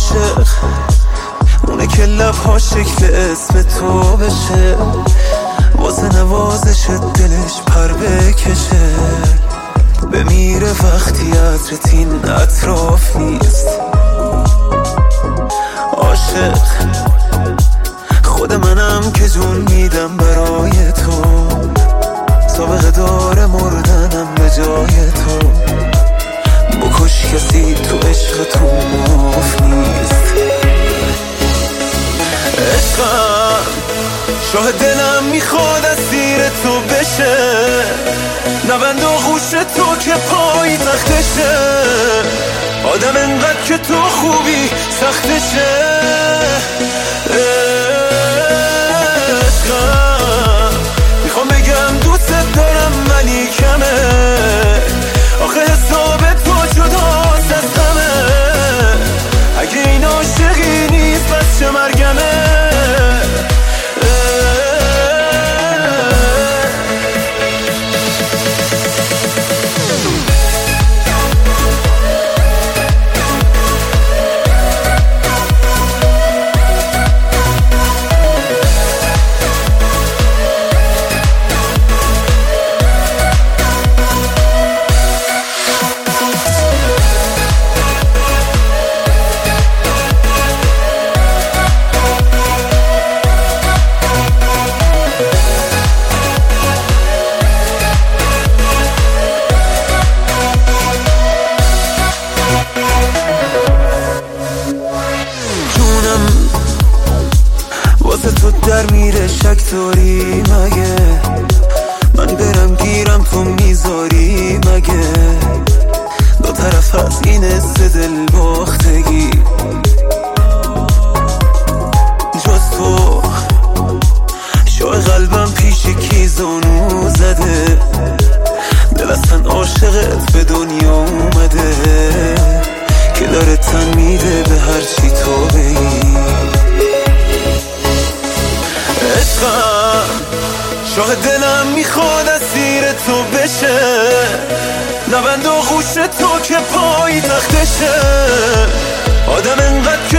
عاشق اونه که لبها شکل اسم تو بشه، واسه نوازش دلش پر بکشه، بمیره وقتی عطرت این اطراف نیست. عاشق خود منم که جون میدم برای تو، سابقه داره مردنم به جای تو، بکش کسی تو عشق تو معاف نیست. عشقم شاه دلم میخواد اسیر تو بشه، نبند آغوش تو که پای تختشه، آدم انقدر که تو خوبی سختشه. عشقم میخوام بگم دوست دارم ولی کمه، آخه حساب تو جداست از غمه، اگه این عاشقی نیست پس چه مرگمه. واسه تو در میره شک داری مگه، من برم گیرم تو میذاری مگه، دو طرف از این حس دل باختگی، جز تو شای قلبم پیش کی زانو زده، دل اصلا عاشقت به دنیا اومده، که داره تن میده به هر چی تو بگی. عشقم شاه دلم میخواد اسیر تو بشه، نبند آغوش تو که پای تختشه، آدم انقدر